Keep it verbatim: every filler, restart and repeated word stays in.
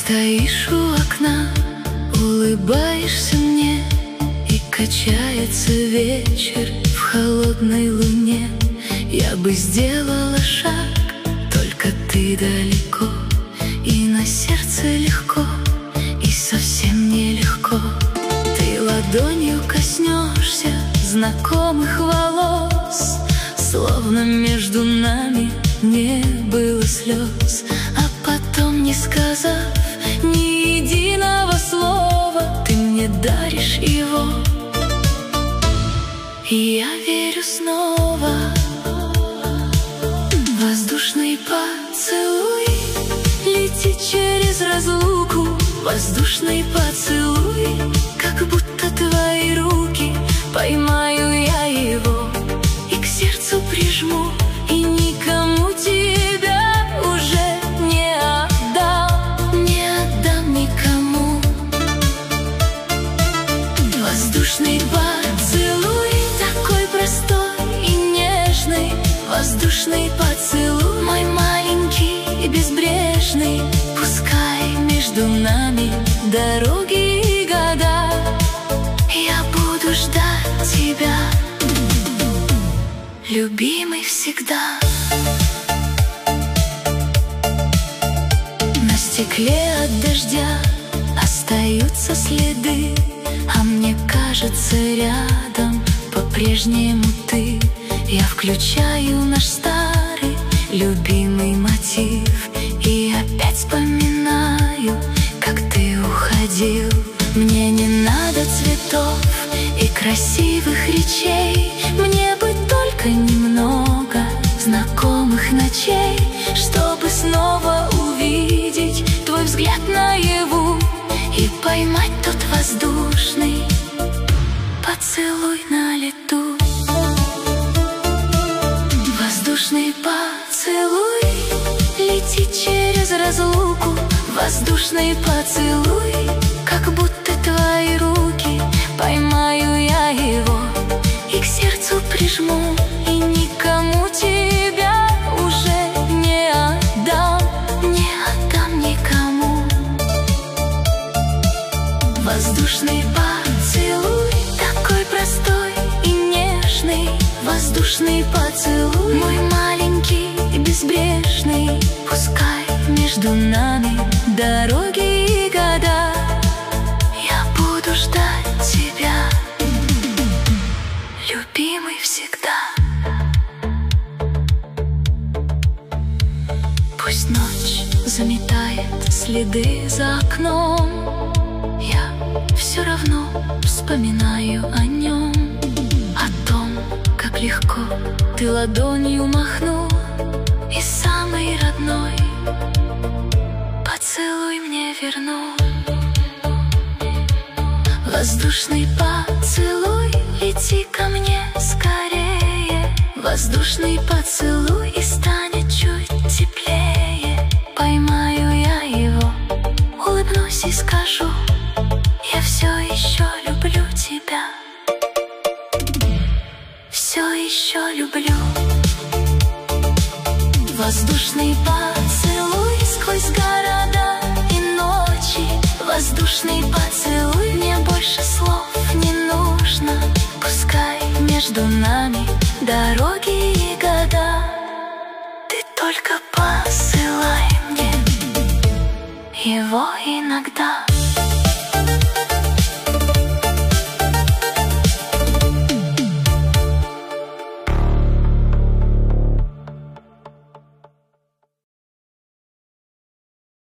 Стоишь у окна, улыбаешься мне, и качается вечер в холодной луне. Я бы сделала шаг, только ты далеко, и на сердце легко, и совсем нелегко. Ты ладонью коснешься знакомых волос, словно между нами не было слез. А потом, не сказав ни единого слова, ты мне даришь его, и я верю снова. Воздушный поцелуй летит через разлуку, воздушный поцелуй, как будто твои руки. Поймаю я его и к сердцу прижму, и никому тебя уже не отдам, не отдам никому. Воздушный поцелуй, такой простой и нежный, воздушный поцелуй, мой маленький и безбрежный. Пускай между нами дороги и года, я буду ждать тебя, любимый, всегда. На стекле от дождя остаются следы, а мне кажется, рядом по-прежнему ты. Я включаю наш старый любимый мотив и опять вспоминаю, как ты уходил. Мне не надо цветов и красивых речей, мне бы только немного знакомых ночей, чтобы снова увидеть твой взгляд наяву и поймать тот воздушный поцелуй на лету. Воздушный поцелуй летит через разлуку, воздушный поцелуй, как будто твои руки. Поймаю я его и к сердцу прижму, и никому тебя уже не отдам, не отдам никому. Воздушный поцелуй, такой простой и нежный, воздушный поцелуй, мой маленький и безбрежный. Пускай между нами дороги и года, я буду ждать тебя, любимый, всегда. Пусть ночь заметает следы за окном, я все равно вспоминаю о нем, о том, как легко ты ладонью махнул, и самый родной поцелуй мне вернул. Воздушный поцелуй, лети ко мне скорее, воздушный поцелуй, и станет чуть теплее. Поймаю я его, улыбнусь и скажу: я все еще люблю тебя, все еще люблю. Воздушный поцелуй сквозь города и ночи, воздушный поцелуй, мне больше слов не нужно. Пускай между нами дороги и года, ты только посылай мне его иногда.